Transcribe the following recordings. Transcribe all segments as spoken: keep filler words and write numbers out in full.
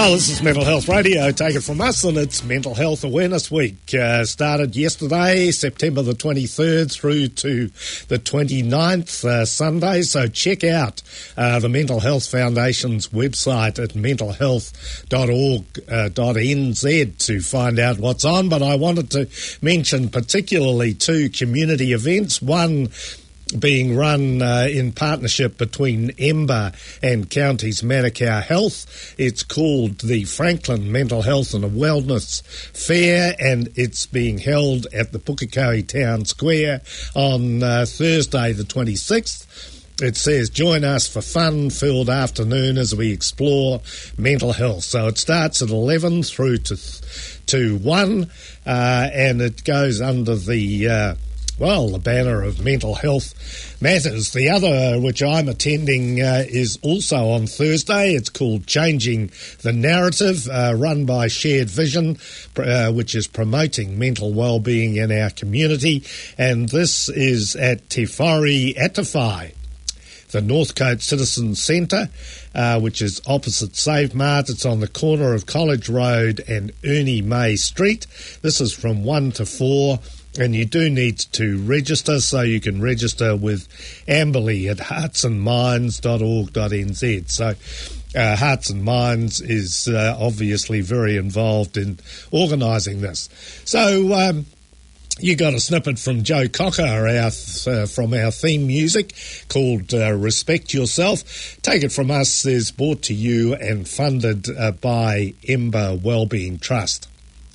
Well, this is Mental Health Radio. Take it from us, and it's Mental Health Awareness Week. Uh, started yesterday, September the twenty-third, through to the twenty-ninth, uh, Sunday. So check out uh, the Mental Health Foundation's website at mental health dot org dot n z to find out what's on. But I wanted to mention particularly two community events. One being run uh, in partnership between Ember and Counties Manukau Health. It's called the Franklin Mental Health and Wellness Fair, and it's being held at the Pukekohe Town Square on uh, Thursday the twenty-sixth. It says, join us for fun-filled afternoon as we explore mental health. So it starts at eleven through to, th- to one, uh, and it goes under the... Uh, Well, the banner of Mental Health Matters. The other, which I'm attending, uh, is also on Thursday. It's called Changing the Narrative, uh, run by Shared Vision, uh, which is promoting mental well-being in our community. And this is at Te Whare Atawhai, the Northcote Citizen Centre, uh, which is opposite Save Mart. It's on the corner of College Road and Ernie May Street. This is from one to four. And you do need to register, so you can register with Amberley at hearts and minds dot org dot n z. So uh, Hearts and Minds is uh, obviously very involved in organising this. So um, you got a snippet from Joe Cocker, our, uh, from our theme music called uh, Respect Yourself. Take It From Us is brought to you and funded uh, by Ember Wellbeing Trust.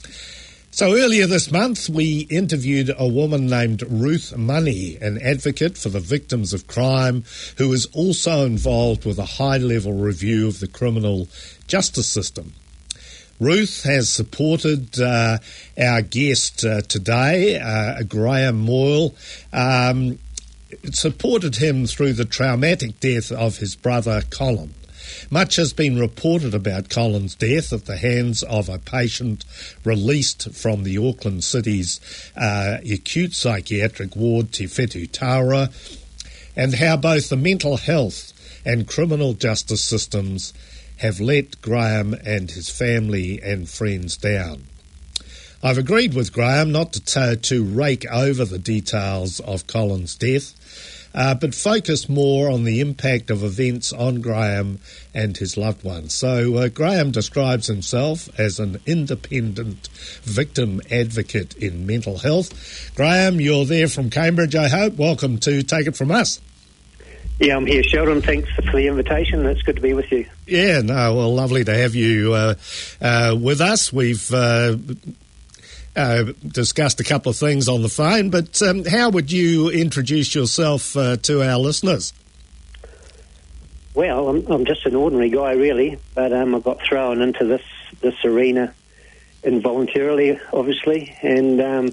So earlier this month, we interviewed a woman named Ruth Money, an advocate for the victims of crime, who is also involved with a high-level review of the criminal justice system. Ruth has supported uh, our guest uh, today, uh, Graham Moyle, um, supported him through the traumatic death of his brother Colin. Much has been reported about Colin's death at the hands of a patient released from the Auckland City's uh, acute psychiatric ward, Te Whetū Taura, and how both the mental health and criminal justice systems have let Graham and his family and friends down. I've agreed with Graham not to, t- to rake over the details of Colin's death, Uh, but focus more on the impact of events on Graham and his loved ones. So uh, Graham describes himself as an independent victim advocate in mental health. Graham, you're there from Cambridge, I hope. Welcome to Take It From Us. Yeah, I'm here, Sheldon. Thanks for the invitation. It's good to be with you. Yeah, no, well, lovely to have you uh, uh, with us. We've... Uh, Uh, discussed a couple of things on the phone, but um, how would you introduce yourself uh, to our listeners? Well, I'm, I'm just an ordinary guy, really, but um, I got thrown into this, this arena involuntarily, obviously, and um,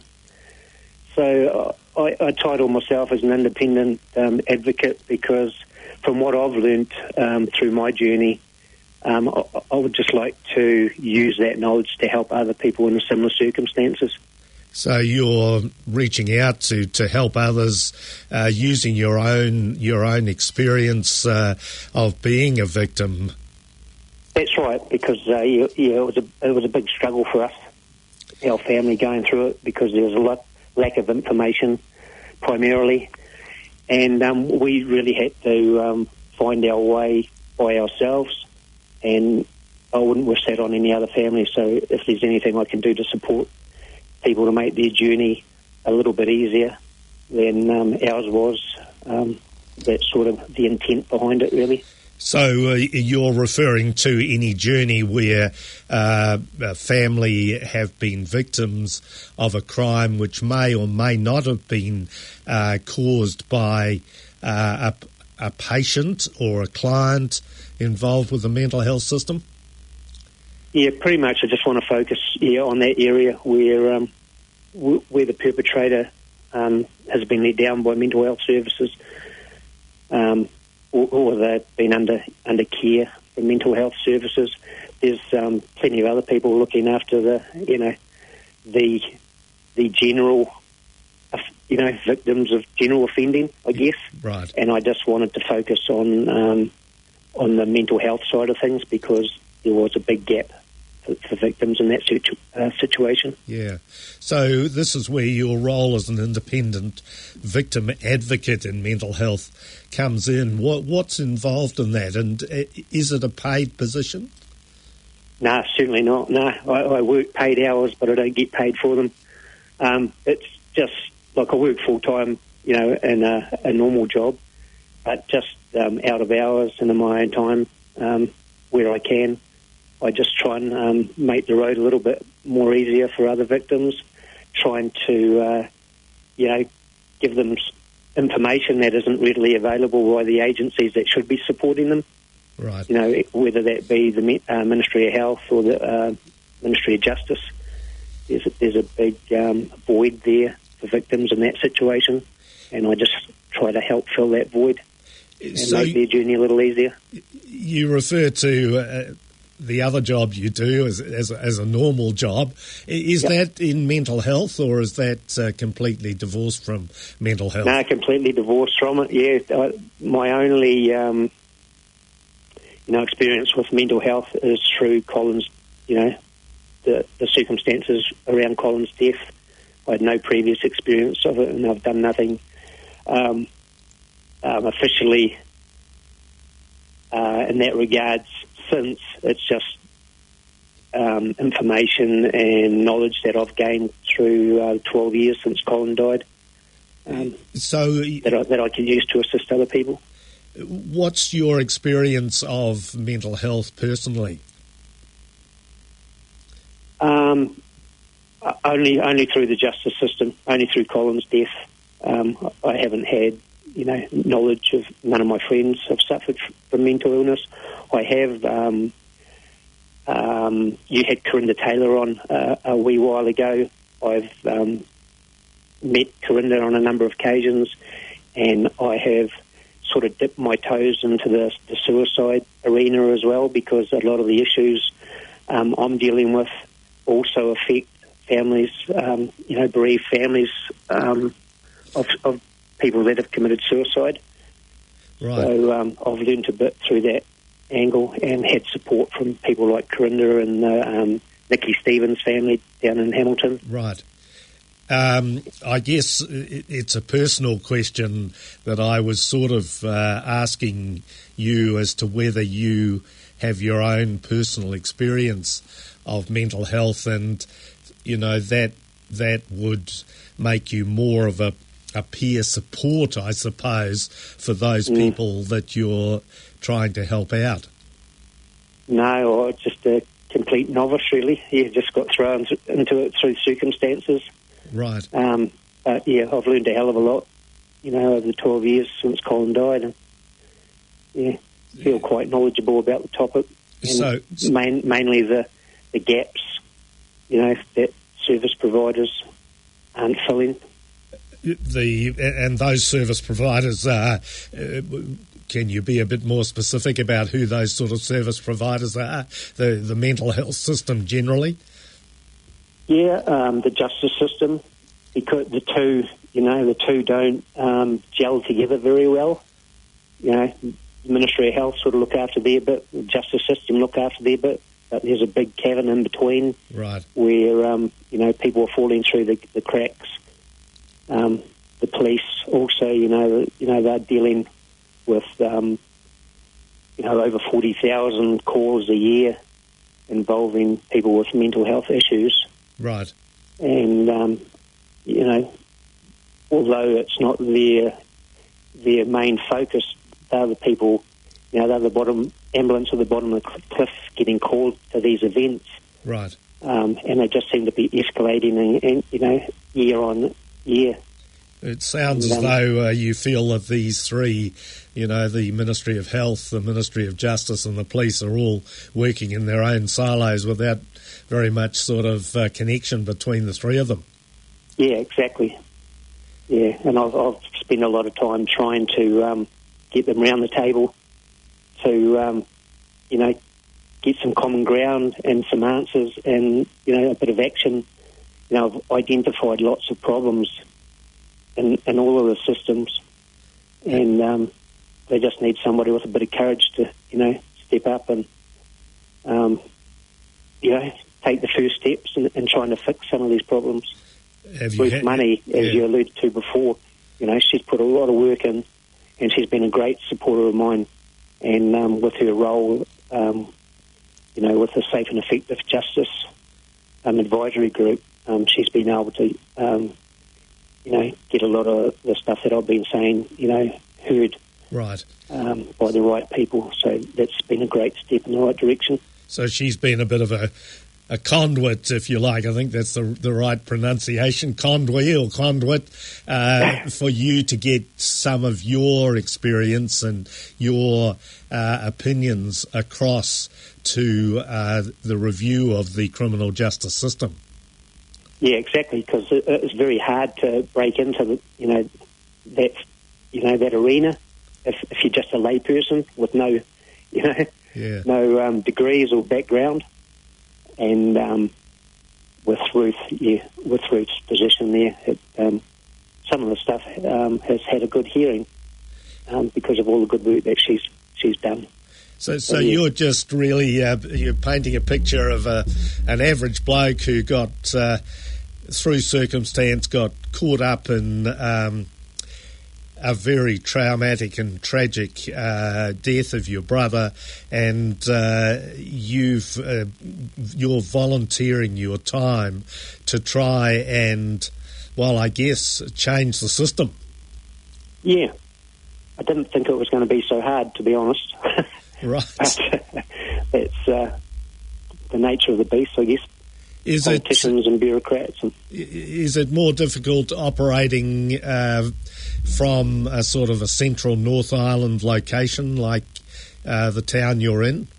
so I, I title myself as an independent um, advocate because from what I've learned um, through my journey, Um, I, I would just like to use that knowledge to help other people in similar circumstances. So you're reaching out to, to help others uh, using your own your own experience uh, of being a victim. That's right, because uh, yeah, yeah, it was a it was a big struggle for us, our family, going through it because there was a lot lack of information, primarily, and um, we really had to um, find our way by ourselves. And I wouldn't wish that on any other family. So if there's anything I can do to support people to make their journey a little bit easier than um, ours was, um, that's sort of the intent behind it, really. So uh, you're referring to any journey where uh, a family have been victims of a crime which may or may not have been uh, caused by uh, a, a patient or a client involved with the mental health system? Yeah, pretty much. I just want to focus yeah, on that area where um, w- where the perpetrator um, has been let down by mental health services, um, or, or they've been under under care from mental health services. There's um, plenty of other people looking after the you know the the general you know victims of general offending, I guess. Right. And I just wanted to focus on. Um, on the mental health side of things because there was a big gap for, for victims in that situ, uh, situation. Yeah. So this is where your role as an independent victim advocate in mental health comes in. What What's involved in that, and is it a paid position? No, certainly not. No, I, I work paid hours, but I don't get paid for them. Um, it's just like I work full time, you know, in a, a normal job, but just um, out of hours and in my own time um, where I can. I just try and um, make the road a little bit more easier for other victims, trying to, uh, you know, give them information that isn't readily available by the agencies that should be supporting them. Right. You know, whether that be the uh, Ministry of Health or the uh, Ministry of Justice. There's a, there's a big um, void there for victims in that situation, and I just try to help fill that void and so make their journey a little easier. You refer to uh, the other job you do as as, as a normal job. Is yep. that in mental health, or is that uh, completely divorced from mental health? No, completely divorced from it. Yeah, I, my only um, you know experience with mental health is through Colin's. You know. The, the circumstances around Colin's death. I had no previous experience of it, and I've done nothing um, um, officially uh, in that regards since. It's just um, information and knowledge that I've gained through uh, twelve years since Colin died um, so that I, that I can use to assist other people. What's your experience of mental health personally? Um, only, only through the justice system, only through Colin's death. Um, I haven't had, you know, knowledge of. None of my friends have suffered from mental illness. I have. Um, um, you had Corinda Taylor on uh, a wee while ago. I've um, met Corinda on a number of occasions, and I have sort of dipped my toes into the, the suicide arena as well, because a lot of the issues um, I'm dealing with also affect families, um, you know, bereaved families um, of, of people that have committed suicide. Right. So um, I've learned a bit through that angle and had support from people like Corinda and uh, um, Nikki Stevens' family down in Hamilton. Right. Um, I guess it's a personal question that I was sort of uh, asking you as to whether you have your own personal experience of mental health, and you know that that would make you more of a, a peer support, I suppose, for those mm. people that you're trying to help out. No, or just a complete novice, really. You just got thrown into it through circumstances. Right. Um, but yeah, I've learned a hell of a lot, you know, over the twelve years since Colin died, and yeah, feel yeah. quite knowledgeable about the topic. And so, so main, mainly the the gaps, you know, that service providers aren't filling. The and those service providers are. Uh, can you be a bit more specific about who those sort of service providers are? The the mental health system generally. Yeah, um, the justice system, because the two, you know, the two don't um, gel together very well. You know, the Ministry of Health sort of look after their bit, the justice system look after their bit. But there's a big cavern in between, right? Where um, you know people are falling through the, the cracks. Um, the police also, you know, you know they're dealing with um, you know over forty thousand calls a year involving people with mental health issues, right? And um, you know, although it's not their their main focus, they're the people. You know, they're the bottom ambulance at the bottom of the cliff getting called to these events. Right. Um, and they just seem to be escalating, and, and you know, year on year. It sounds and, as um, though uh, you feel that these three, you know, the Ministry of Health, the Ministry of Justice and the police are all working in their own silos without very much sort of uh, connection between the three of them. Yeah, exactly. Yeah, and I've, I've spent a lot of time trying to um, get them around the table to, um, you know, get some common ground and some answers and, you know, a bit of action. You know, I've identified lots of problems in, in all of the systems, and um, they just need somebody with a bit of courage to, you know, step up and um, you know, take the first steps in, in trying to fix some of these problems. Have you Ruth had, Money, as yeah. you alluded to before, you know, she's put a lot of work in, and she's been a great supporter of mine. And um, with her role, um, you know, with the Safe and Effective Justice um, Advisory Group, um, she's been able to, um, you know, get a lot of the stuff that I've been saying, you know, heard Right. um, by the right people. So that's been a great step in the right direction. So she's been a bit of a, a conduit, if you like. I think that's the the right pronunciation, conduit or conduit, uh, for you to get some of your experience and your uh, opinions across to uh, the review of the criminal justice system. Yeah, exactly, because it, it's very hard to break into the, you know, that, you know, that arena if, if you're just a layperson with no, you know, yeah. no um, degrees or background. And um, with Ruth, yeah, with Ruth's position there, it, um, some of the stuff um, has had a good hearing um, because of all the good work that she's she's done. So, so you're just really uh, you're painting a picture of a, an average bloke who got uh, through circumstance, got caught up in um, a very traumatic and tragic uh, death of your brother, and uh, you've uh, you're volunteering your time to try and, well, I guess, change the system. Yeah, I didn't think it was going to be so hard, to be honest. Right. But it's uh, the nature of the beast, I guess. Is Politicians it, and bureaucrats. And is it more difficult operating uh, from a sort of a central North Island location like uh, the town you're in?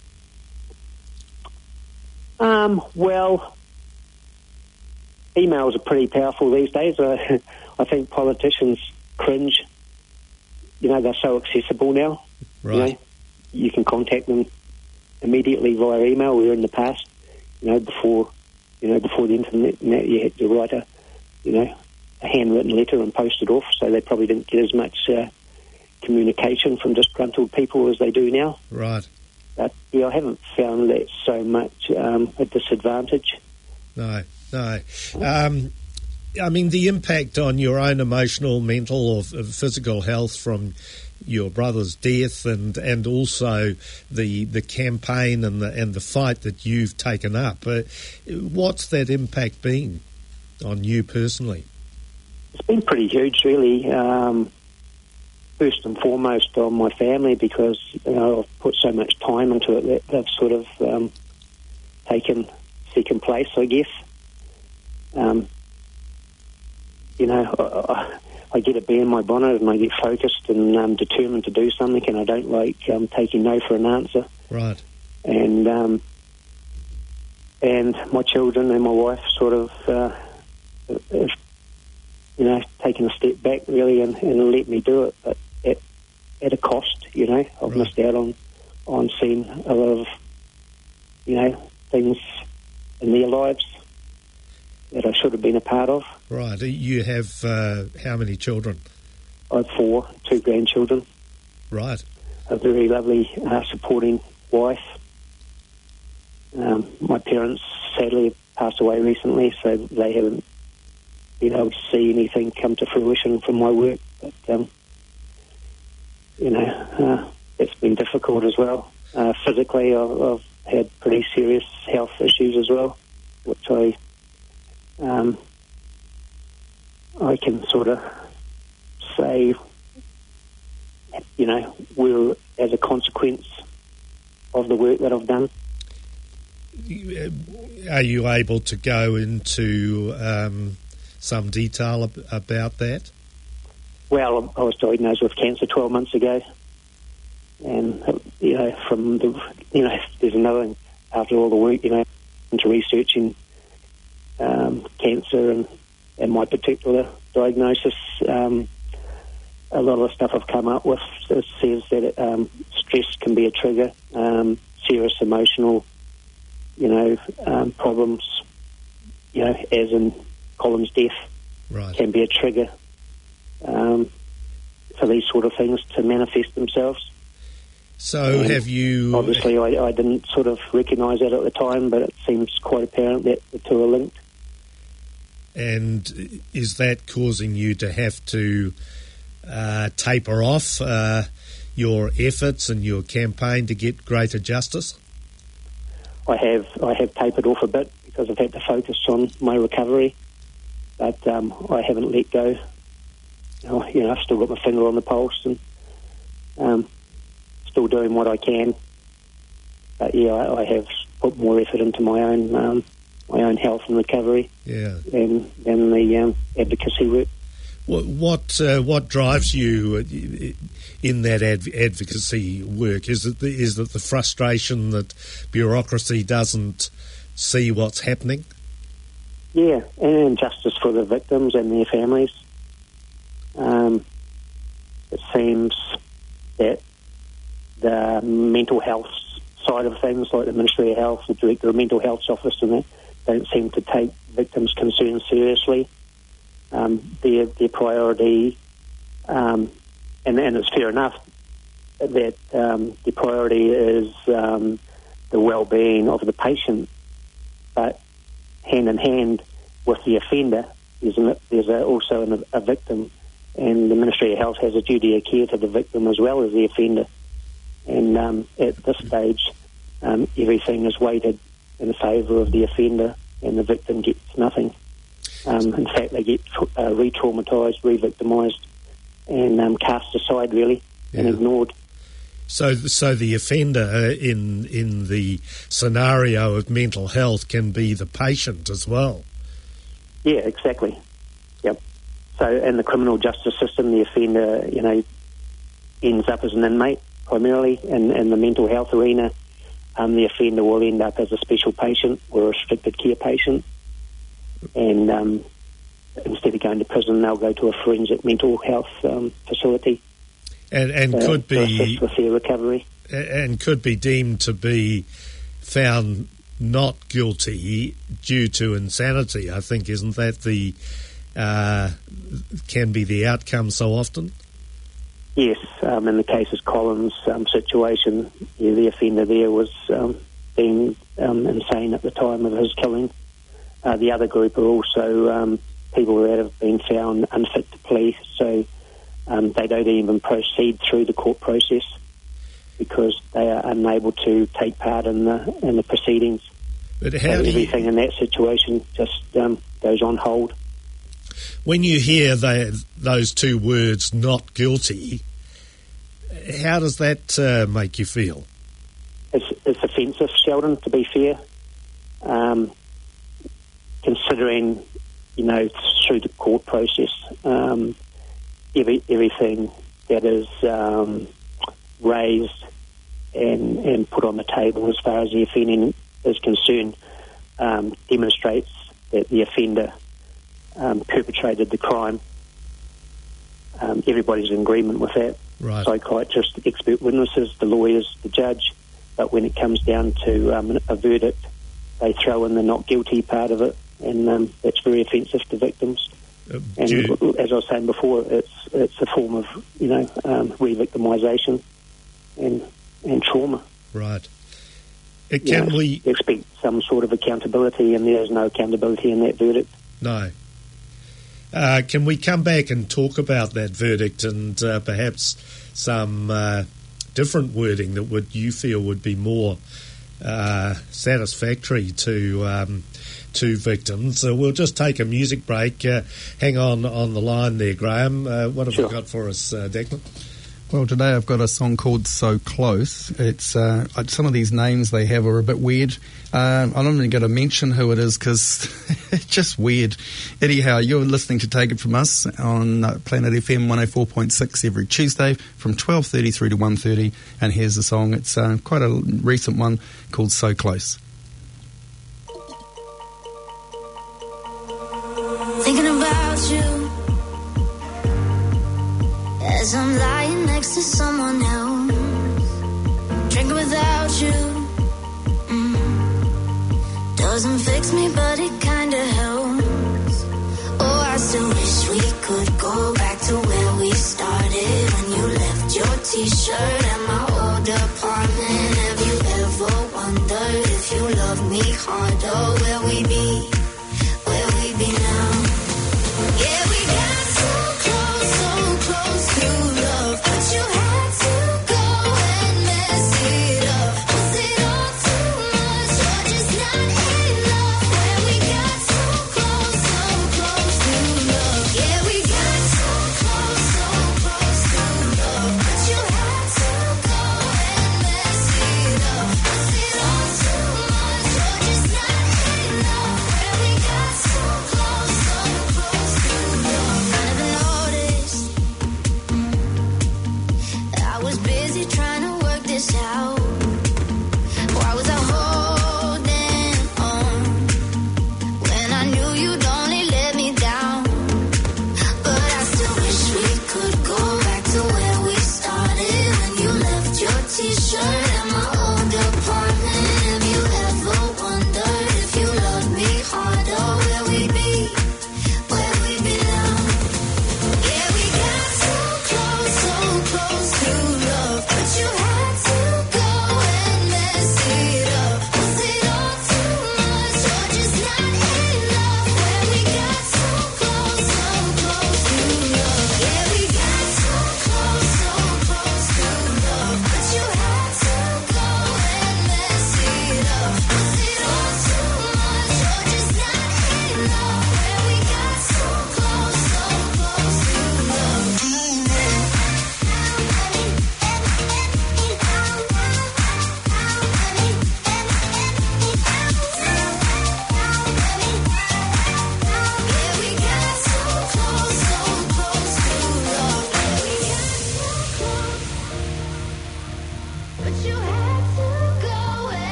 Um, well, emails are pretty powerful these days. Uh, I think politicians cringe. You know, they're so accessible now. Right. You know, you can contact them immediately via email. Where in the past, you know, before, you know, before the internet, you had to write a, you know, a handwritten letter and post it off. So they probably didn't get as much uh, communication from disgruntled people as they do now. Right. But yeah, I haven't found that so much um, a disadvantage. No, no. Um, I mean, the impact on your own emotional, mental, or physical health from your brother's death, and, and also the the campaign and the and the fight that you've taken up. Uh, what's that impact been on you personally? It's been pretty huge, really. Um, first and foremost on my family, because you know, I've put so much time into it that they've sort of um, taken second place, I guess. Um, you know, I, I get a bee in my bonnet and I get focused and um, determined to do something, and I don't like um, taking no for an answer. Right. And um, and my children and my wife sort of, uh, have, you know, taken a step back really and, and let me do it, but at, at a cost. You know, I've Right. missed out on on seeing a lot of, you know, things in their lives that I should have been a part of. Right. You have uh, how many children? I have four, two grandchildren, Right. a very lovely, uh, supporting wife. Um, my parents sadly passed away recently, so they haven't been able to see anything come to fruition from my work. But, um, you know, uh, it's been difficult as well. Uh, physically, I've, I've had pretty serious health issues as well, which I um, I can sort of say, you know, were as a consequence of the work that I've done. Are you able to go into um, some detail ab- about that? Well, I was diagnosed with cancer twelve months ago, and you know, from the, you know, there's another thing after all the work, you know, into researching um, cancer and, and my particular diagnosis. Um, a lot of the stuff I've come up with says that it, um, stress can be a trigger, um, serious emotional, you know, um, problems, you know, as in Colin's death, Right. can be a trigger um, for these sort of things to manifest themselves. So and have you... Obviously, I, I didn't sort of recognise that at the time, but it seems quite apparent that the two are linked. And is that causing you to have to uh, taper off uh, your efforts and your campaign to get greater justice? I have I have tapered off a bit because I've had to focus on my recovery, but um, I haven't let go. You know, you know, I've still got my finger on the pulse and um, still doing what I can. But yeah, I, I have put more effort into my own um, my own health and recovery yeah. than than the um, advocacy work. What what, uh, what drives you in that adv- advocacy work? Is it the, is it the frustration that bureaucracy doesn't see what's happening? Yeah, and justice for the victims and their families. Um, it seems that the mental health side of things, like the Ministry of Health, the Director of Mental Health's office, and that, don't seem to take victims' concerns seriously. Um, their their priority, um, and, and it's fair enough that um, the priority is um, the well-being of the patient, but hand in hand with the offender, there's, an, there's a, also an, a victim, and the Ministry of Health has a duty of care to the victim as well as the offender. And um, at this stage, um, everything is weighted in favour of the offender, and the victim gets nothing. Um, in fact, they get uh, re-traumatised, re-victimised, and um, cast aside, really, yeah. and ignored. So, so the offender in in the scenario of mental health can be the patient as well. Yeah, exactly. Yep. So, in the criminal justice system, the offender, you know, ends up as an inmate primarily. In, in the mental health arena, um, the offender will end up as a special patient or a restricted care patient. And um, instead of going to prison, they'll go to a forensic mental health um, facility, and, and uh, could be to assist with their recovery, and could be deemed to be found not guilty due to insanity. I think, isn't that the uh, can be the outcome so often? Yes, um, in the cases Collins um, situation, yeah, the offender there was um, being um, insane at the time of his killing. Uh, the other group are also um, people that have been found unfit to plea, so um, they don't even proceed through the court process because they are unable to take part in the in the proceedings. But how so do everything you, in that situation just um, goes on hold. When you hear they, those two words, not guilty, how does that uh, make you feel? It's, it's offensive, Sheldon, to be fair. Um, considering, you know, through the court process, um, every, everything that is um, raised and, and put on the table as far as the offending is concerned um, demonstrates that the offender um, perpetrated the crime. Um, everybody's in agreement with that. Right. Psychiatrists, expert witnesses, the lawyers, the judge. But when it comes down to um, a verdict, they throw in the not guilty part of it, and um, that's very offensive to victims. Uh, and you... as I was saying before, it's it's a form of, you know, um, re-victimisation and and trauma. Right. It can you know, we expect some sort of accountability, and there's no accountability in that verdict. No. Uh, can we come back and talk about that verdict and uh, perhaps some uh, different wording that would you feel would be more uh, satisfactory to um, to victims? Uh, we'll just take a music break. Uh, hang on on the line there, Graham. Uh, what have sure. you got for us, uh, Declan? Well, today I've got a song called So Close. It's uh, some of these names they have are a bit weird. Uh, I'm not even going to mention who it is because it's just weird. Anyhow, you're listening to Take It From Us on uh, Planet F M one oh four point six every Tuesday from twelve thirty through to one thirty. And here's the song. It's uh, quite a recent one called So Close. Thinking about you as I'm lying next to someone else, drinking without you. Mm. Doesn't fix me, but it kinda helps. Oh, I still wish we could go back to where we started, when you left your t-shirt at my old apartment.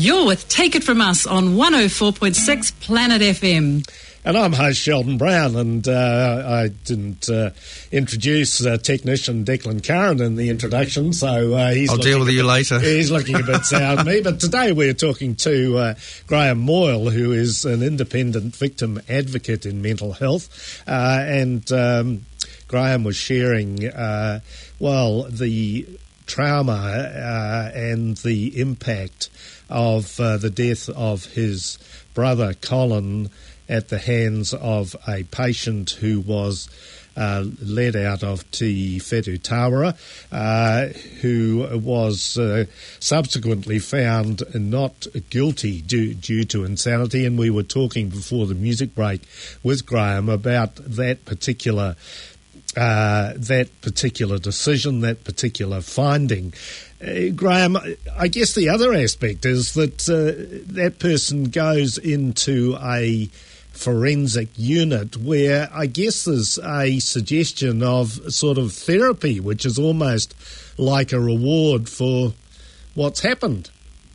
You're with Take It From Us on one oh four point six Planet F M. And I'm host Sheldon Brown, and uh, I didn't uh, introduce uh, technician Declan Curran in the introduction, so uh, he's I'll deal with you bit, later. He's looking a bit sour at me, but today we're talking to uh, Graham Moyle, who is an independent victim advocate in mental health, uh, and um, Graham was sharing, uh, well, the trauma uh, and the impact of uh, the death of his brother Colin at the hands of a patient who was uh, led out of Te Whetu Tawara, uh, who was uh, subsequently found not guilty due, due to insanity. And we were talking before the music break with Graham about that particular uh, that particular decision, that particular finding. Uh, Graham, I guess the other aspect is that uh, that person goes into a forensic unit where I guess there's a suggestion of sort of therapy, which is almost like a reward for what's happened.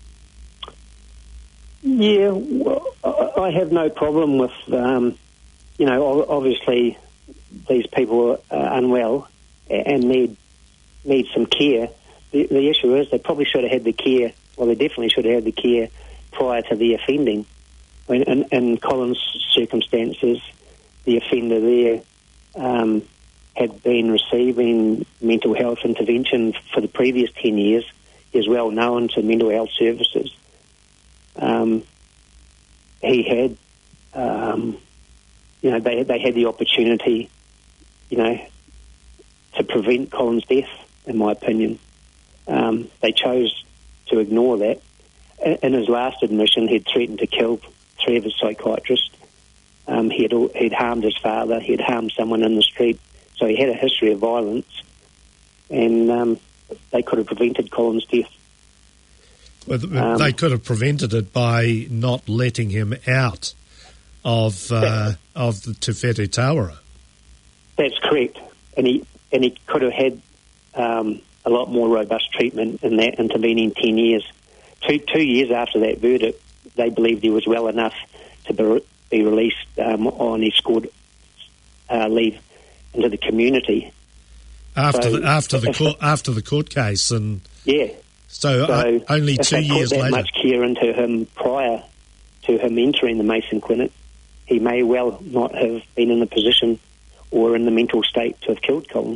Yeah, well, I have no problem with, um, you know, obviously these people are unwell and need need some care. The, the issue is they probably should have had the care, well, they definitely should have had the care prior to the offending. When, in, in Colin's circumstances, the offender there um, had been receiving mental health intervention for the previous ten years. He is well known to mental health services. Um, he had, um, you know, they, they had the opportunity, you know, to prevent Colin's death, in my opinion. Um, they chose to ignore that. In, in his last admission, he'd threatened to kill three of his psychiatrists. Um, he had he'd harmed his father. He had harmed someone in the street. So he had a history of violence, and um, they could have prevented Colin's death. Well, Um, they could have prevented it by not letting him out of uh, of the Te Whetu Tawara. That's correct, and he and he could have had um, a lot more robust treatment in that intervening ten years. Two two years after that verdict, they believed he was well enough to be, be released um, on escort uh, leave into the community. After So, the, after the if- court after the court case, and Yeah. so, So uh, only if two they years put that later. much care into him prior to him entering the Mason Clinic, he may well not have been in the position or in the mental state to have killed Colin.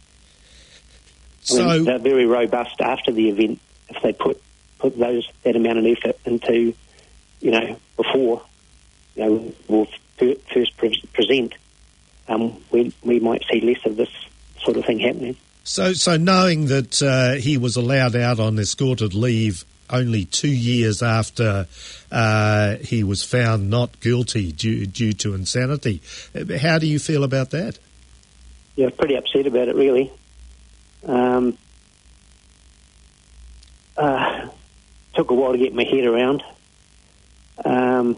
I So mean, they're very robust after the event if they put put those that amount of effort into, you know, before, you know, we'll f- first pre- present, um, we we might see less of this sort of thing happening. So, so knowing that uh, he was allowed out on escorted leave only two years after uh, he was found not guilty due, due to insanity, how do you feel about that? Yeah, pretty upset about it, really. Um, uh, took a while to get my head around. Um,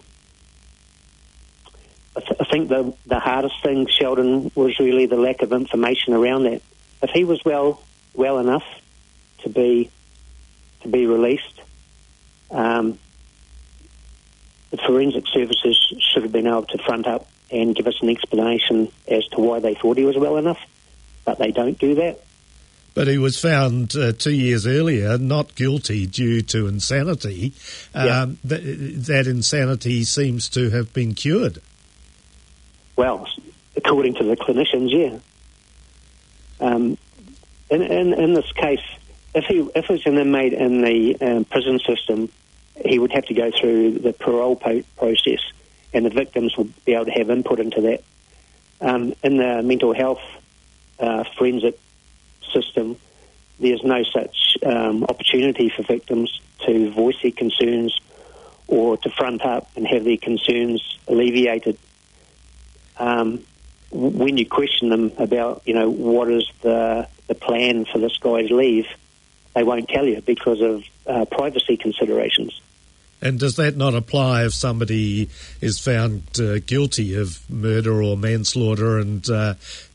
I, th- I think the the hardest thing, Sheldon, was really the lack of information around that. If he was well well enough to be to be released, um, the forensic services should have been able to front up and give us an explanation as to why they thought he was well enough, but they don't do that. But he was found uh, two years earlier not guilty due to insanity. Yeah. Um, th- that insanity seems to have been cured. Well, according to the clinicians, yeah. Um, in, in, in this case, if he if he was an inmate in the um, prison system, he would have to go through the parole po- process, and the victims would be able to have input into that. Um, in the mental health uh, forensic system, there's no such um, opportunity for victims to voice their concerns or to front up and have their concerns alleviated. Um, when you question them about, you know, what is the the plan for this guy's leave, they won't tell you because of uh, privacy considerations. And does that not apply if somebody is found uh, guilty of murder or manslaughter and uh,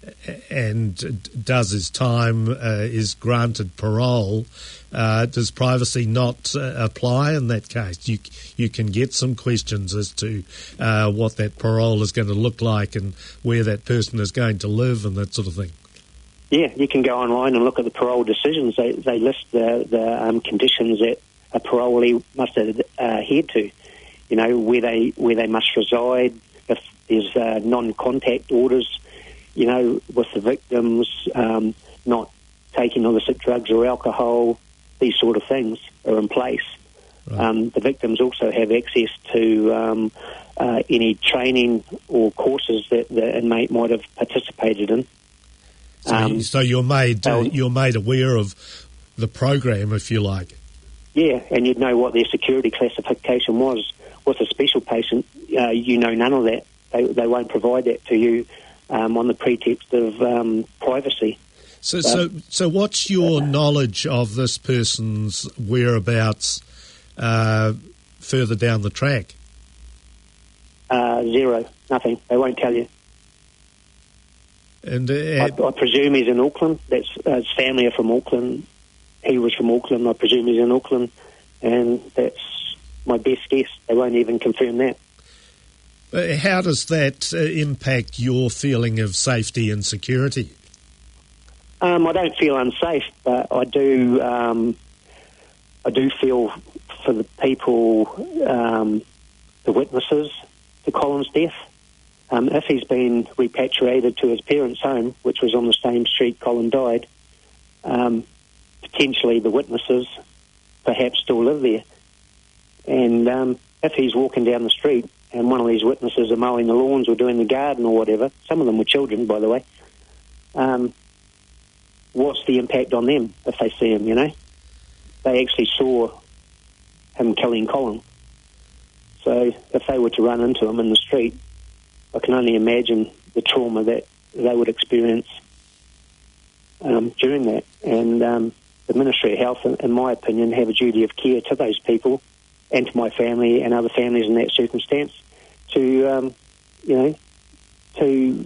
and does his time, uh, is granted parole? Uh, does privacy not uh, apply in that case? You you can get some questions as to uh, what that parole is going to look like and where that person is going to live and that sort of thing. Yeah, you can go online and look at the parole decisions. They they list the the um, conditions that a parolee must adhere to. You know, where they where they must reside. If there's uh, non-contact orders, you know, with the victims, um, not taking illicit drugs or alcohol, these sort of things are in place. Right. Um, the victims also have access to um, uh, any training or courses that the inmate might have participated in. So, um, so you're made uh, you're made aware of the program, if you like. Yeah, and you'd know what their security classification was. With a special patient, uh, you know none of that. They they won't provide that to you um, on the pretext of um, privacy. So, so, so, what's your knowledge of this person's whereabouts uh, further down the track? Uh, zero, nothing. They won't tell you. And uh, I, I presume he's in Auckland. That's uh, his family are from Auckland. He was from Auckland. I presume he's in Auckland, and that's my best guess. They won't even confirm that. Uh, how does that uh, impact your feeling of safety and security? Um, I don't feel unsafe, but I do. Um, I do feel for the people, um, the witnesses to Colin's death. Um, if he's been repatriated to his parents' home, which was on the same street Colin died, um, potentially the witnesses perhaps still live there. And um, if he's walking down the street and one of these witnesses are mowing the lawns or doing the garden or whatever, some of them were children, by the way, um, what's the impact on them if they see him, you know? They actually saw him killing Colin. So if they were to run into him in the street, I can only imagine the trauma that they would experience um, during that. And um, the Ministry of Health, in, in my opinion, have a duty of care to those people and to my family and other families in that circumstance to, um, you know, to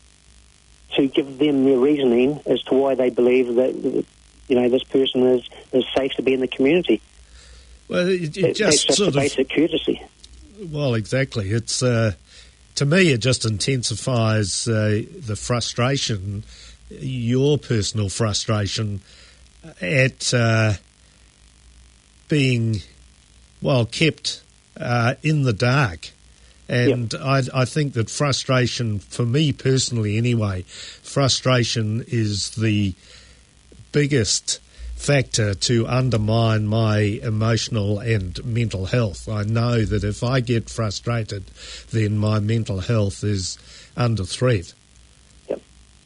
to give them their reasoning as to why they believe that, you know, this person is, is safe to be in the community. Well, it, it that, just that's just sort a of basic courtesy. Well, exactly. It's uh, to me, it just intensifies uh, the frustration, your personal frustration at uh, being, well, kept uh, in the dark. And yep. I, I think that frustration, for me personally anyway, frustration is the biggest factor to undermine my emotional and mental health. I know that if I get frustrated, then my mental health is under threat. Yep.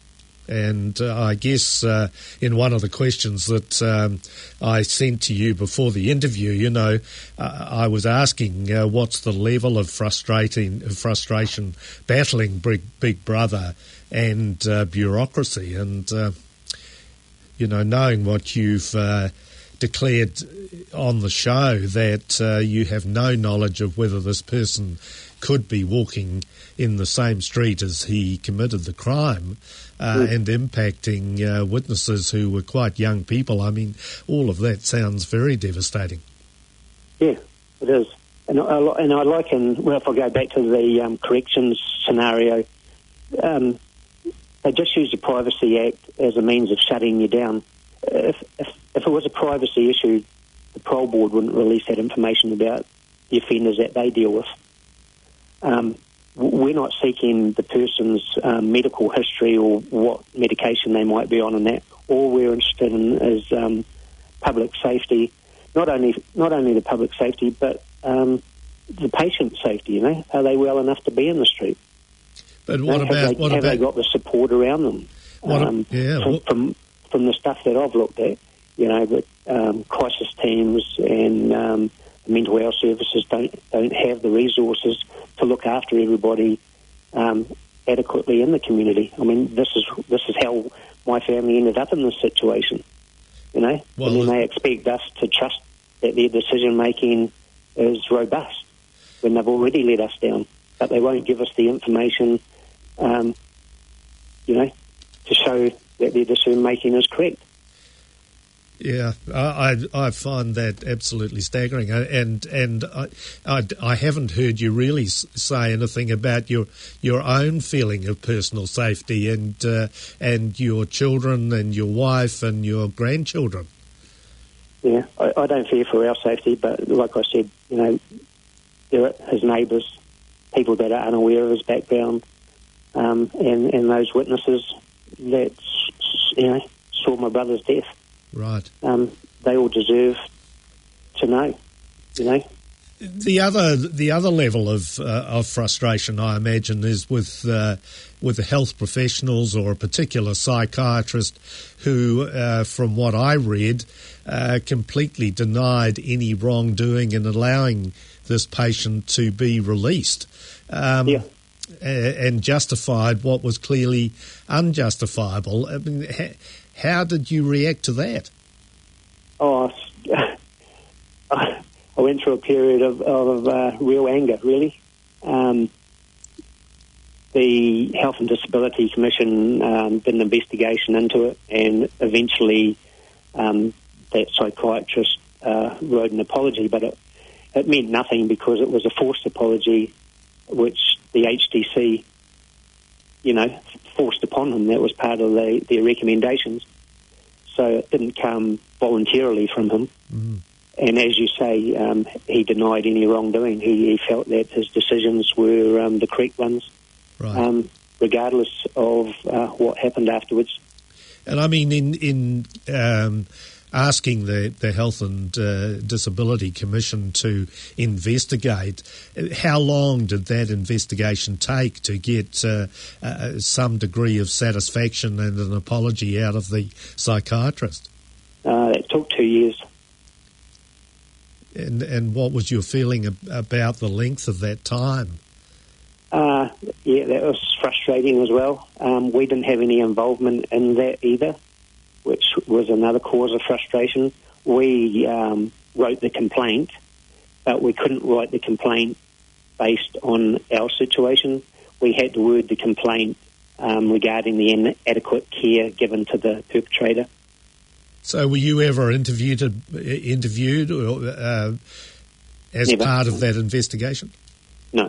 And uh, I guess uh, in one of the questions that um, I sent to you before the interview, you know, uh, I was asking uh, what's the level of frustrating frustration battling Big, Big Brother and uh, bureaucracy, and uh, you know, knowing what you've uh, declared on the show, that uh, you have no knowledge of whether this person could be walking in the same street as he committed the crime uh, mm. and impacting uh, witnesses who were quite young people. I mean, all of that sounds very devastating. Yeah, it is. And I, and I liken, well, if I go back to the um, corrections scenario, um, they just use the Privacy Act as a means of shutting you down. If, if if it was a privacy issue, the parole board wouldn't release that information about the offenders that they deal with. Um, we're not seeking the person's um, medical history or what medication they might be on and that. All we're interested in is um, public safety, not only not only the public safety, but um, the patient safety. You know, are they well enough to be in the street? But what have about they, what have about, they got the support around them? What, um, yeah, from, what, from from the stuff that I've looked at, you know, that um, crisis teams and um, mental health services don't don't have the resources to look after everybody um, adequately in the community. I mean, this is this is how my family ended up in this situation, you know. Well, and then they expect us to trust that their decision making is robust when they've already let us down. But they won't give us the information, um, you know, to show that their decision-making is correct. Yeah, I, I find that absolutely staggering, and and I, I, I haven't heard you really say anything about your your own feeling of personal safety and uh, and your children and your wife and your grandchildren. Yeah, I, I don't fear for our safety, but like I said, you know, there are his neighbours, people that are unaware of his background, um, and and those witnesses that you know saw my brother's death. Right. Um, they all deserve to know, you know. The other the other level of uh, of frustration, I imagine, is with uh, with the health professionals or a particular psychiatrist who, uh, from what I read, uh, completely denied any wrongdoing in allowing this patient to be released, um, yeah. and justified what was clearly unjustifiable. I mean, ha- how did you react to that? Oh, I went through a period of, of uh, real anger, really. Um, the Health and Disability Commission um, did an investigation into it, and eventually um, that psychiatrist uh, wrote an apology, but it, it meant nothing because it was a forced apology, which the H D C, you know, forced upon him. That was part of the, their recommendations. So it didn't come voluntarily from him. Mm. And as you say, um, he denied any wrongdoing. He, he felt that his decisions were um, the correct ones, right. um, regardless of uh, what happened afterwards. And I mean, in in um, asking the, the Health and uh, Disability Commission to investigate, how long did that investigation take to get uh, uh, some degree of satisfaction and an apology out of the psychiatrist? Uh, it took two years. And and what was your feeling ab- about the length of that time? Uh, yeah, that was frustrating as well. Um, we didn't have any involvement in that either, which was another cause of frustration. We um, wrote the complaint, but we couldn't write the complaint based on our situation. We had to word the complaint um, regarding the inadequate care given to the perpetrator. So were you ever interviewed, interviewed or, uh, as Never. part of that investigation? No.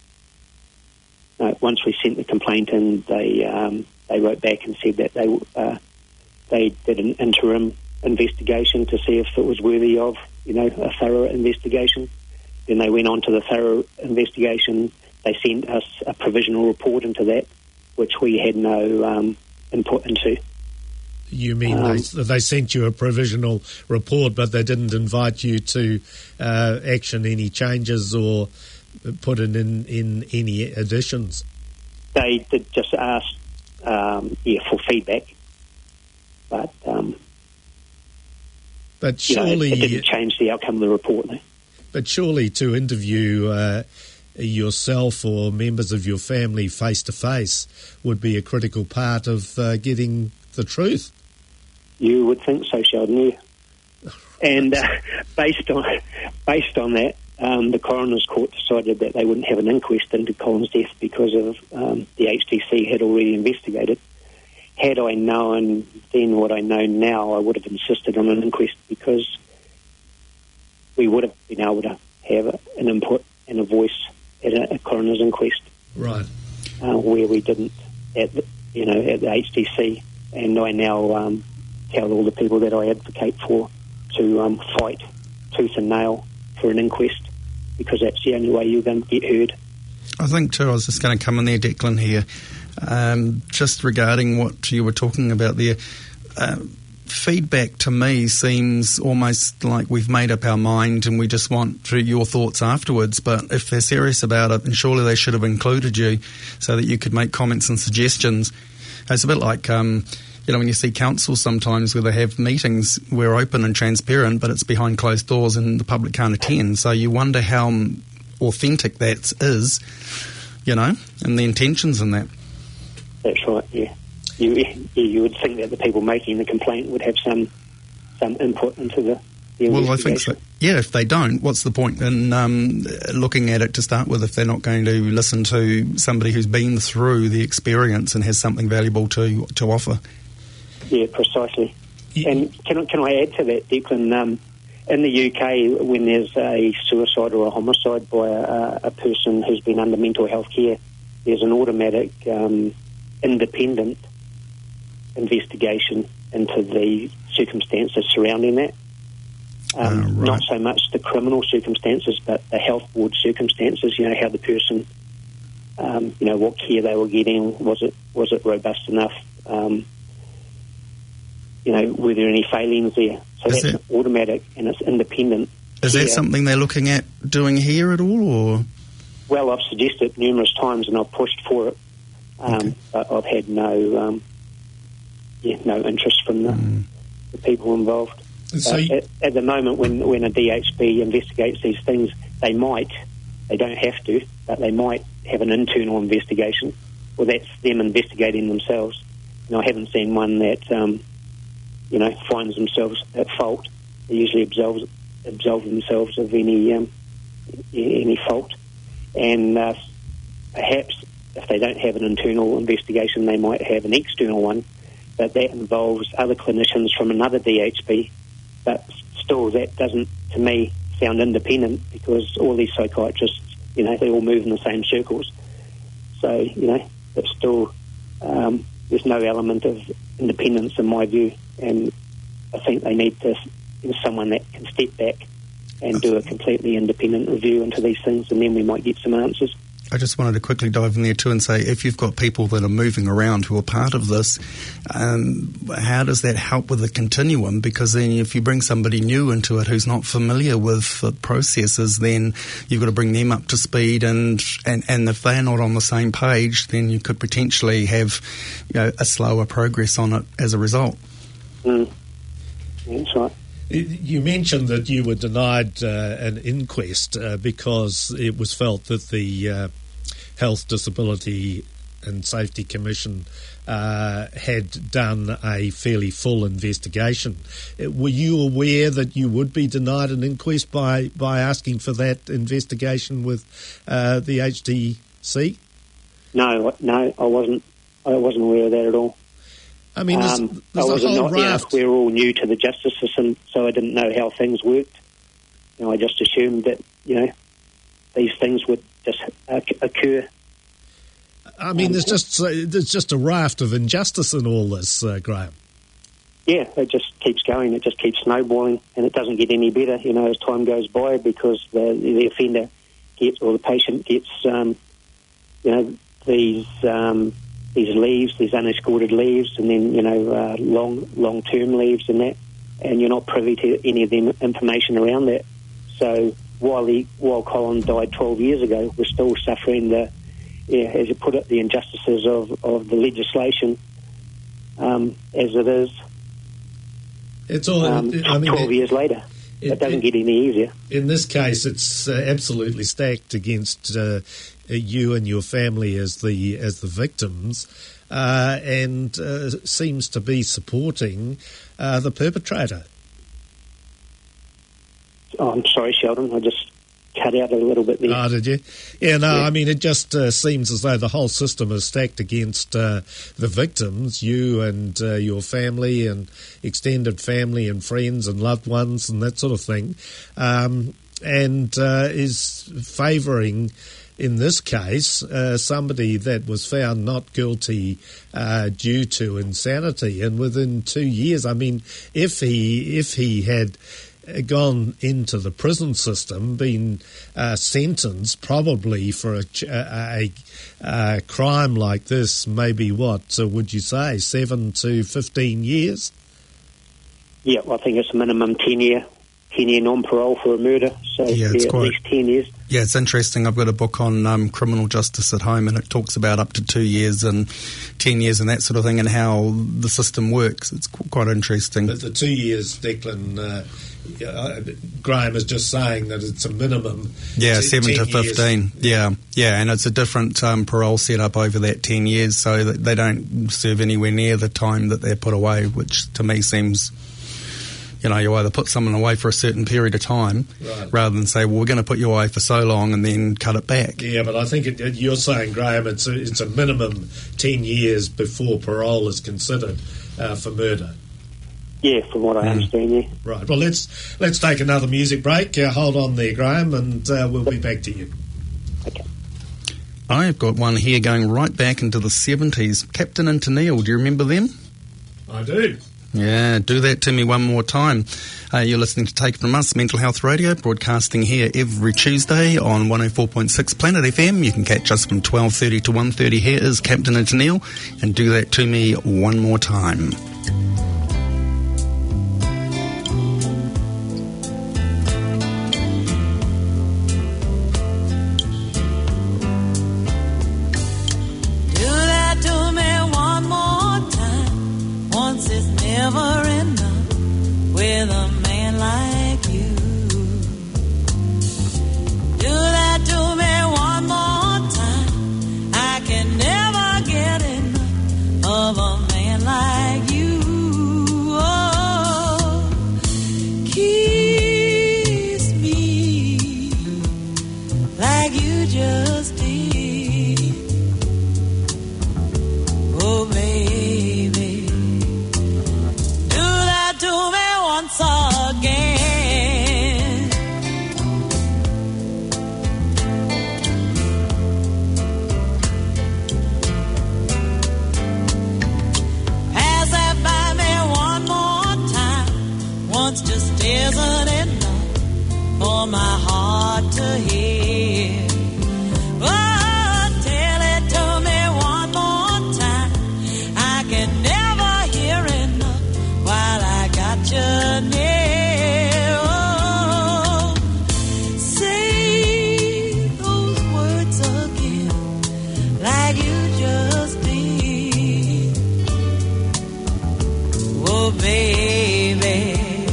No. Once we sent the complaint in, they um, they wrote back and said that they uh, they did an interim investigation to see if it was worthy of, you know, a thorough investigation. Then they went on to the thorough investigation. They sent us a provisional report into that, which we had no um, input into. You mean um, they, they sent you a provisional report, but they didn't invite you to uh, action any changes or put in, in, in any additions? They did just ask um, yeah, for feedback, but um, but surely you know, it, it didn't change the outcome of the report. Though. But surely to interview uh, yourself or members of your family face to face would be a critical part of uh, getting the truth. You would think so, Sheldon. Yeah. And uh, based on based on that, um, the coroner's court decided that they wouldn't have an inquest into Colin's death because of um, the H D C had already investigated. Had I known then what I know now, I would have insisted on an inquest because we would have been able to have a, an input and a voice at a, a coroner's inquest. Right. Uh, where we didn't at the, you know, at the H D C. And I now um, tell all the people that I advocate for to um, fight tooth and nail for an inquest because that's the only way you're going to get heard. I think too, I was just going to come in there, Declan, here, um, just regarding what you were talking about there. Uh, feedback to me seems almost like we've made up our mind and we just want your thoughts afterwards, but if they're serious about it, then surely they should have included you so that you could make comments and suggestions. It's a bit like, um, you know, when you see councils sometimes where they have meetings, we're open and transparent, but it's behind closed doors and the public can't attend. So you wonder how authentic that is, you know, and the intentions in that. That's right, yeah. You, you would think that the people making the complaint would have some some input into the, the well, I think so. yeah, if they don't, what's the point in um, looking at it to start with if they're not going to listen to somebody who's been through the experience and has something valuable to to offer? Yeah, precisely. Yeah. And can I, can I add to that, Declan? Um, in the U K, when there's a suicide or a homicide by a, a person who's been under mental health care, there's an automatic um, independent investigation into the circumstances surrounding that. Um, uh, right. Not so much the criminal circumstances, but the health board circumstances. You know, how the person, um, you know, what care they were getting, was it was it robust enough? Um, you know, were there any failings there? So is that's that, automatic and it's independent. Is care. That something they're looking at doing here at all, or? Well, I've suggested numerous times and I've pushed for it, um, okay. but I've had no, um, yeah, no interest from the, mm. the people involved. So uh, at, at the moment, when when a D H B investigates these things, they might, they don't have to, but they might have an internal investigation, or that's them investigating themselves. And I haven't seen one that, um, you know, finds themselves at fault. They usually absolve, absolve themselves of any um, any fault. And uh, perhaps if they don't have an internal investigation, they might have an external one, but that involves other clinicians from another D H B. But still, that doesn't, to me, sound independent, because all these psychiatrists, you know, they all move in the same circles. So, you know, it's still, um, there's no element of independence in my view, and I think they need to, there's someone that can step back and do a completely independent review into these things, and then we might get some answers. I just wanted to quickly dive in there too and say, if you've got people that are moving around who are part of this, um, how does that help with the continuum? Because then if you bring somebody new into it who's not familiar with the processes, then you've got to bring them up to speed, and, and, and if they're not on the same page, then you could potentially have, you know, a slower progress on it as a result. Mm. Yeah, that's right. You mentioned that you were denied uh, an inquest uh, because it was felt that the uh, Health, Disability and Safety Commission uh, had done a fairly full investigation. Were you aware that you would be denied an inquest by, by asking for that investigation with uh, the H D C? No, no, I wasn't. I wasn't aware of that at all. I mean, there's, um, there's I was a whole not, raft. You know, we're all new to the justice system, so I didn't know how things worked. You know, I just assumed that, you know, these things would just uh, occur. I mean, um, there's just there's just a raft of injustice in all this, uh, Graham. Yeah, it just keeps going. It just keeps snowballing, and it doesn't get any better, you know, as time goes by, because the, the offender gets, or the patient gets, um, you know, these... Um, these leaves, these unescorted leaves, and then, you know, uh, long, long-term leaves and that, and you're not privy to any of the information around that. So while he, while Colin died twelve years ago, we're still suffering the, yeah, as you put it, the injustices of, of the legislation um, as it is. It's all, um, I mean, twelve it, years later. It, it doesn't it, get any easier. In this case, it's uh, absolutely stacked against uh, you and your family as the as the victims, uh, and uh, seems to be supporting uh, the perpetrator. Oh, I'm sorry, Sheldon. I just cut out a little bit there. Oh, did you? Yeah, no, yeah. I mean, it just uh, seems as though the whole system is stacked against uh, the victims, you and uh, your family and extended family and friends and loved ones and that sort of thing, um, and uh, is favouring, in this case, uh, somebody that was found not guilty uh, due to insanity. And within two years, I mean, if he if he had gone into the prison system, been uh, sentenced probably for a, a, a crime like this, maybe what, so would you say, seven to fifteen years? Yeah, I think it's a minimum ten year, ten year non-parole for a murder, so yeah, it's yeah, quite, at least ten years. Yeah, it's interesting. I've got a book on um, criminal justice at home, and it talks about up to two years and ten years and that sort of thing, and how the system works. It's qu- quite interesting. But the two years, Declan, uh, uh, Graham is just saying that it's a minimum. Yeah, t- seven to fifteen. Years. Yeah, yeah, and it's a different um, parole setup over that ten years, so that they don't serve anywhere near the time that they're put away, which to me seems you know, you either put someone away for a certain period of time right. rather than say, well, we're going to put you away for so long and then cut it back. Yeah, but I think it, it, you're saying, Graham, it's a, it's a minimum ten years before parole is considered uh, for murder. Yeah, from what I Mm. understand, yeah. Right, well, let's let's take another music break. Uh, hold on there, Graham, and uh, we'll be back to you. Okay. I've got one here going right back into the seventies. Captain and Tennille, do you remember them? I do. Yeah, do that to me one more time. Uh, you're listening to Take It From Us, Mental Health Radio, broadcasting here every Tuesday on one oh four point six Planet F M. You can catch us from twelve thirty to one thirty. Here is Captain and Tennille, and do that to me one more time. Never enough with a man like you. Do that to me one more time. I can never get enough of a man like you. Oh, kiss me like you just did. Oh, baby. To me once again. Pass that by me one more time. Once just isn't enough for my heart to hear. Oh, tell it to me one more time. I can never hear enough while I got you near. Oh, say those words again like you just did. Oh, baby,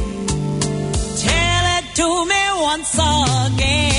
tell it to me once again.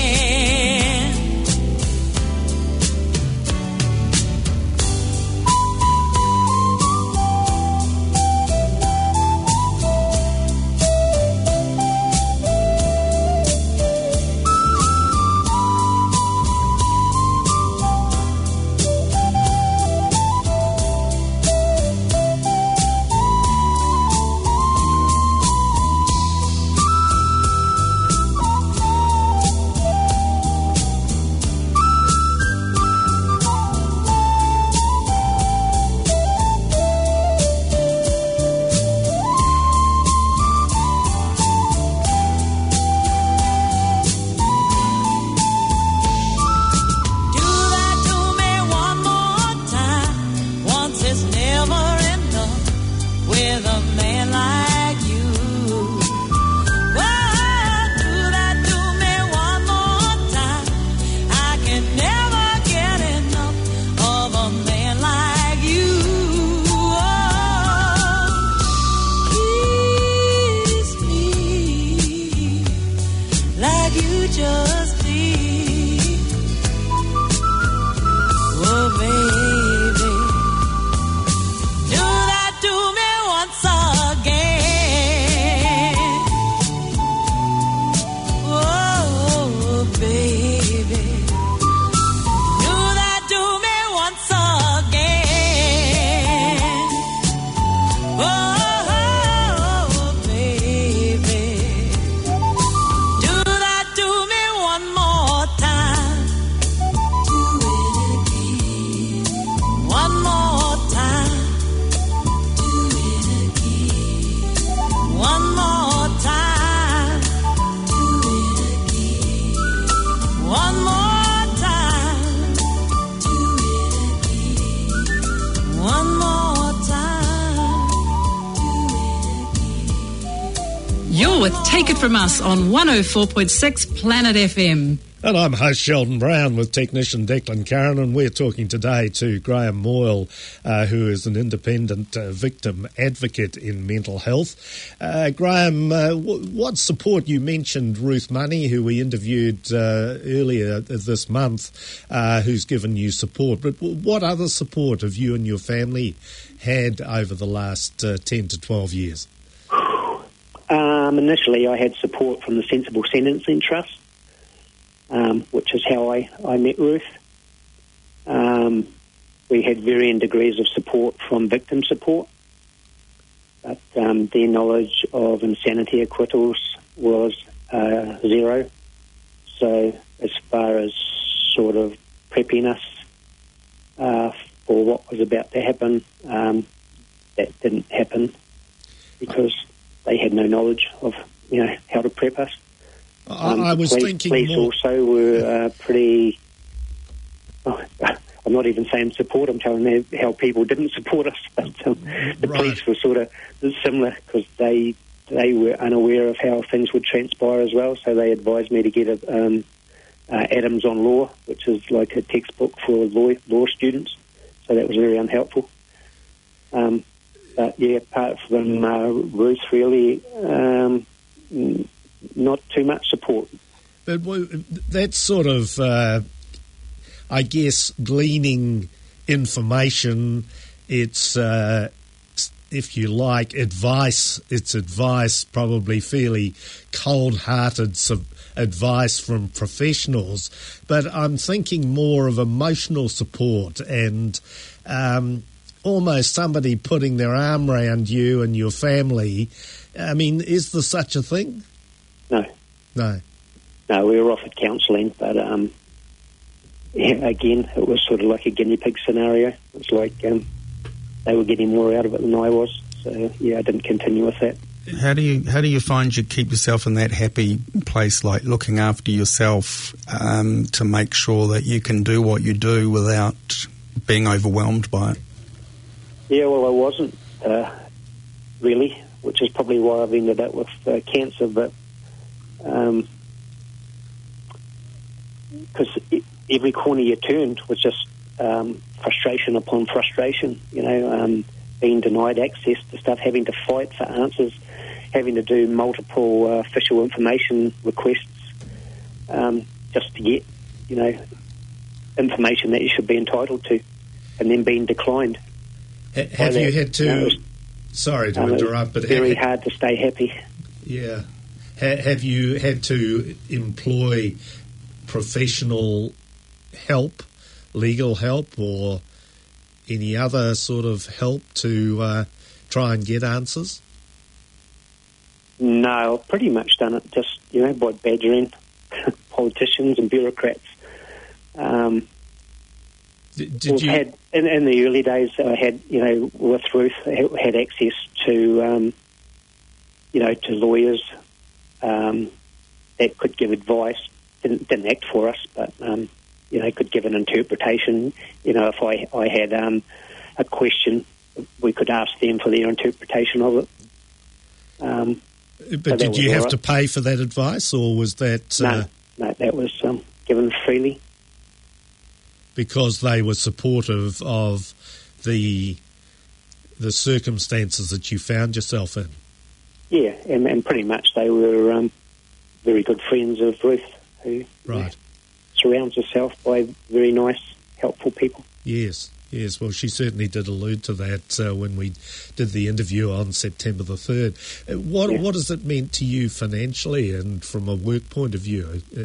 You're with Take It From Us on one oh four point six Planet F M. And I'm host Sheldon Brown with technician Declan Curran, and we're talking today to Graham Moyle, uh, who is an independent uh, victim advocate in mental health. Uh, Graham, uh, w- what support, you mentioned Ruth Money, who we interviewed uh, earlier this month, uh, who's given you support, but w- what other support have you and your family had over the last uh, ten to twelve years? Um, initially, I had support from the Sensible Sentencing Trust, um, which is how I, I met Ruth. Um, we had varying degrees of support from victim support, but um, their knowledge of insanity acquittals was uh, zero. So as far as sort of prepping us uh, for what was about to happen, um, that didn't happen because they had no knowledge of, you know, how to prep us. Um, I was police, thinking police more... also were uh, pretty... Oh, I'm not even saying support, I'm telling them how people didn't support us. But um, the Right. police were sort of similar because they they were unaware of how things would transpire as well, so they advised me to get a, um, uh, Adams on Law, which is like a textbook for law, law students, so that was very unhelpful. Um, but yeah, apart from uh, Ruth, really, um, n- not too much support. But w- that's sort of, uh, I guess, gleaning information. It's, uh, if you like, advice. It's advice, probably fairly cold-hearted sub- advice from professionals. But I'm thinking more of emotional support and um, almost somebody putting their arm around you and your family. I mean, is there such a thing? No. No. No, we were offered counselling, but um, yeah, again, it was sort of like a guinea pig scenario. It's like um, they were getting more out of it than I was. So, yeah, I didn't continue with that. How do you how do you find you keep yourself in that happy place, like looking after yourself um, to make sure that you can do what you do without being overwhelmed by it? Yeah, well, I wasn't uh, really, which is probably why I've ended up with uh, cancer, but um, because every corner you turned was just um, frustration upon frustration, you know, um, being denied access to stuff, having to fight for answers, having to do multiple uh, official information requests um, just to get, you know, information that you should be entitled to, and then being declined. Ha- have you that, had to... you know, it was, sorry to um, interrupt, but... very ha- hard to stay happy. Yeah. Ha- have you had to employ professional help, legal help, or any other sort of help to uh, try and get answers? No, I've pretty much done it just, you know, by badgering politicians and bureaucrats. Um, Did, did we've you... had, in, in the early days, I had, you know, with Ruth, I had access to, um, you know, to lawyers um, that could give advice. Didn't, didn't act for us, but, um, you know, could give an interpretation. You know, if I, I had um, a question, we could ask them for their interpretation of it. Um, But so did you have right. to pay for that advice, or was that... No, Uh, no, that was um, given freely. because they were supportive of the the circumstances that you found yourself in? Yeah, and, and pretty much they were um, very good friends of Ruth, who Right. you know, surrounds herself by very nice, helpful people. Yes, yes. Well, she certainly did allude to that uh, when we did the interview on September the third. Uh, what, Yeah. what has it meant to you financially and from a work point of view? Uh,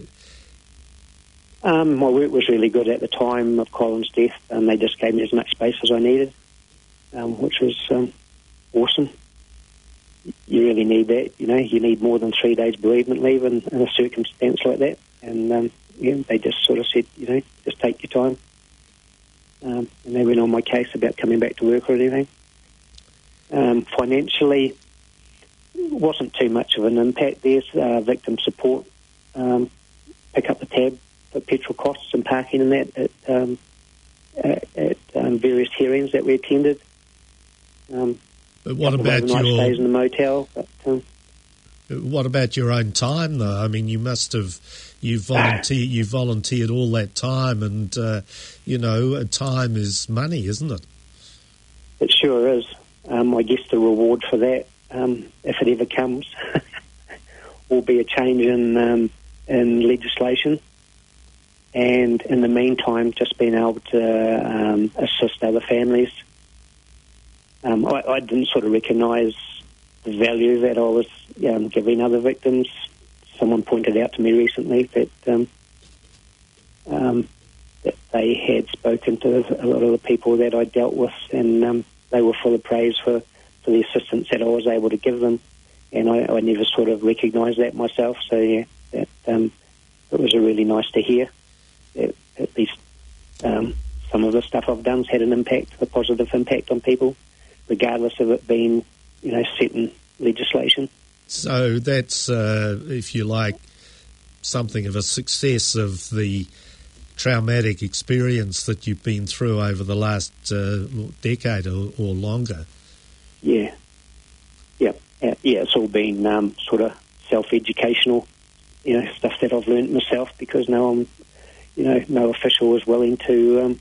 Um, my work was really good at the time of Colin's death, and they just gave me as much space as I needed, um, which was um, awesome. You really need that, you know. You need more than three days bereavement leave in, in a circumstance like that. And um, yeah, they just sort of said, you know, just take your time. Um, and they went on my case about coming back to work or anything. Um, financially, wasn't too much of an impact. There's uh, victim support, um, pick up the tab for petrol costs and parking and that at, um, at, at um, various hearings that we attended. Um, but what couple of about overnight your stays in the motel? But, um, what about your own time, though? I mean, you must have you volunteer you volunteered all that time, and uh, you know, time is money, isn't it? it sure is. Um, I guess the reward for that, um, if it ever comes, will be a change in um, in legislation. And in the meantime, just being able to um, assist other families. Um, I, I didn't sort of recognise the value that I was um, giving other victims. Someone pointed out to me recently that um, um, that they had spoken to a lot of the people that I dealt with, and um, they were full of praise for, for the assistance that I was able to give them, and I, I never sort of recognised that myself. So yeah, that, um, it was really nice to hear that at least um, some of the stuff I've done has had an impact, a positive impact on people, regardless of it being, you know, set in legislation. So that's, uh, if you like, something of a success of the traumatic experience that you've been through over the last uh, decade or, or longer. Yeah. Yeah. Yeah, it's all been um, sort of self-educational, you know, stuff that I've learned myself, because no one, you know, no official was willing to, um,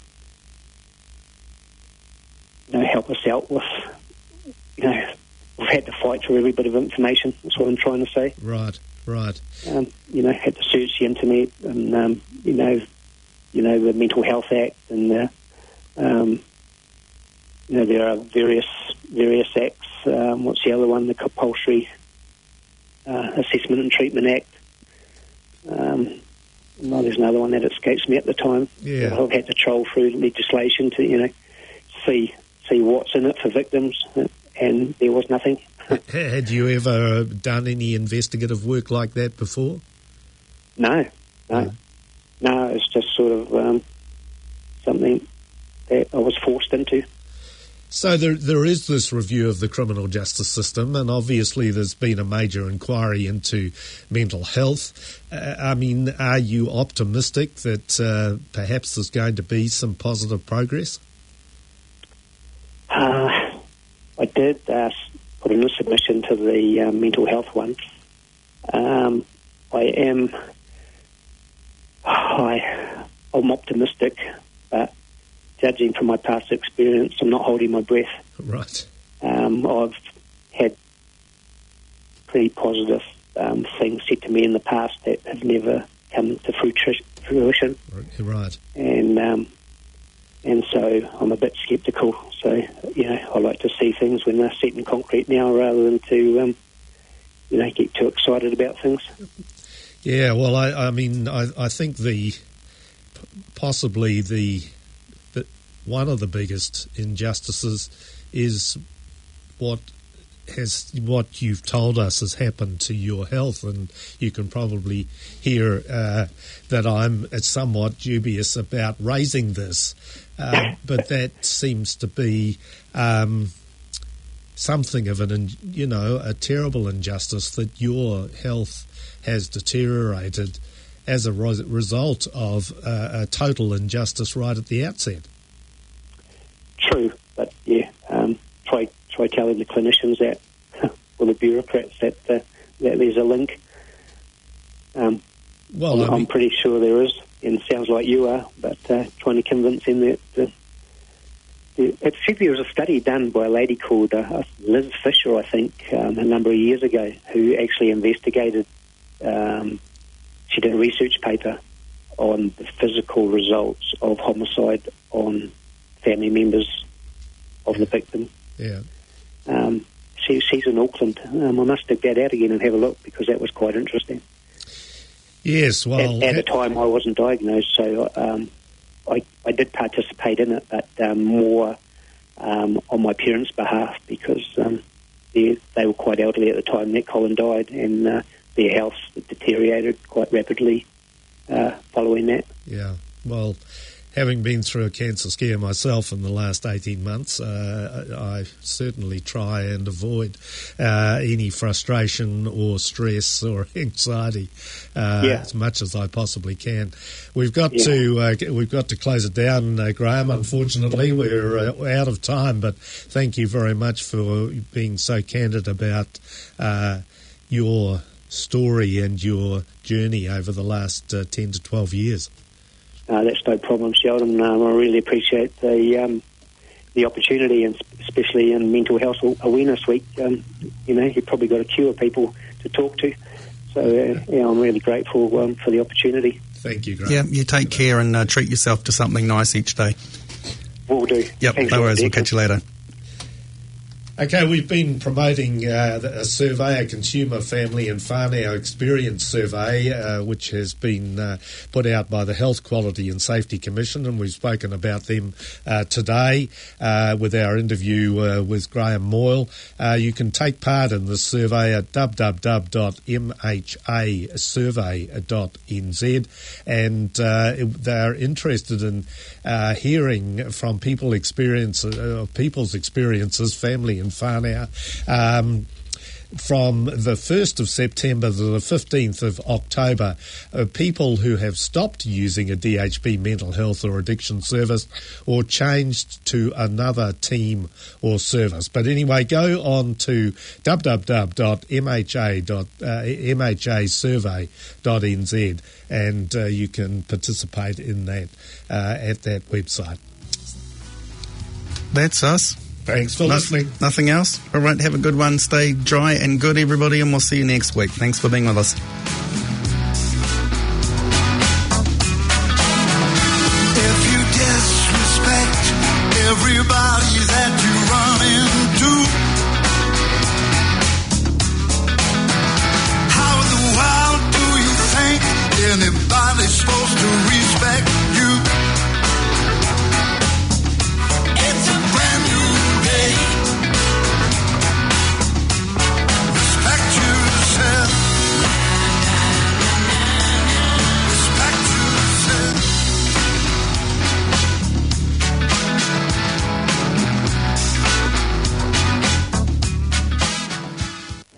you know, help us out with, you know, we've had to fight for every bit of information. That's what I'm trying to say. Right, right. Um, you know, had to search the internet, and um, you know, you know, the Mental Health Act, and the, um, you know, there are various various acts. Um, what's the other one? The Compulsory uh, Assessment and Treatment Act. Um, well, there's another one that escapes me at the time. Yeah, I've had to troll through legislation to, you know, see see what's in it for victims. And there was nothing. Had you ever done any investigative work like that before? No, no. No, no it's just sort of um, something that I was forced into. So there, there is this review of the criminal justice system, and obviously there's been a major inquiry into mental health. Uh, I mean, are you optimistic that uh, perhaps there's going to be some positive progress? Uh, I did uh, put in a submission to the uh, mental health one. Um, I am, I, I'm optimistic, but judging from my past experience, I'm not holding my breath. Right. Um, I've had pretty positive um, things said to me in the past that have never come to fruition. Right. And um, and so I'm a bit sceptical. So, you know, I like to see things when they're set in concrete now, rather than to, um, you know, get too excited about things. Yeah, well, I, I mean, I, I think the possibly the, the one of the biggest injustices is what has what you've told us has happened to your health, and you can probably hear uh, that I'm somewhat dubious about raising this, uh, but that seems to be um, something of an, you know, a terrible injustice, that your health has deteriorated as a result of uh, a total injustice right at the outset. True, but yeah, um, try try telling the clinicians that, or the bureaucrats, that uh, that there's a link. Um, well, I'm, I mean, I'm pretty sure there is, and it sounds like you are, but uh, trying to convince them that. Uh, Actually, there was a study done by a lady called uh, Liz Fisher, I think, um, a number of years ago, who actually investigated. Um, she did a research paper on the physical results of homicide on family members of the victim. Yeah. Um, she, she's in Auckland. Um, I must dig that out again and have a look, because that was quite interesting. Yes, well... At, at the time, I wasn't diagnosed, so um, I, I did participate in it, but um, more um, on my parents' behalf, because um, they, they were quite elderly at the time that Colin died, and uh, their health deteriorated quite rapidly uh, following that. Yeah, well, having been through a cancer scare myself in the last eighteen months, uh, I certainly try and avoid uh, any frustration or stress or anxiety uh, yeah. as much as I possibly can. We've got yeah. to uh, we've got to close it down, uh, Graham. Unfortunately, we're uh, out of time. But thank you very much for being so candid about uh, your story and your journey over the last uh, ten to twelve years. Uh, that's no problem, Sheldon. Um, I really appreciate the um, the opportunity, and especially in Mental Health Awareness Week. Um, you know, you've probably got a queue of people to talk to. So, uh, yeah, I'm really grateful um, for the opportunity. Thank you, Graham. Yeah, you take care and uh, treat yourself to something nice each day. Will do. Yep, Thanks, no worries. Declan. We'll catch you later. Okay, we've been promoting uh, a survey, a Consumer, Family and Whānau Experience Survey, uh, which has been uh, put out by the Health Quality and Safety Commission, and we've spoken about them uh, today uh, with our interview uh, with Graham Moyle. Uh, you can take part in the survey at w w w dot m h a survey dot n z, and uh, they're interested in uh, hearing from people experience, uh, people's experiences, family and whānau, um, from the first of September to the fifteenth of October, uh, people who have stopped using a D H B mental health or addiction service or changed to another team or service. But anyway, go on to w w w dot m h a survey dot n z and uh, you can participate in that uh, at that website. That's us. Thanks for no, listening. Nothing else? All right, have a good one. Stay dry and good, everybody, and we'll see you next week. Thanks for being with us.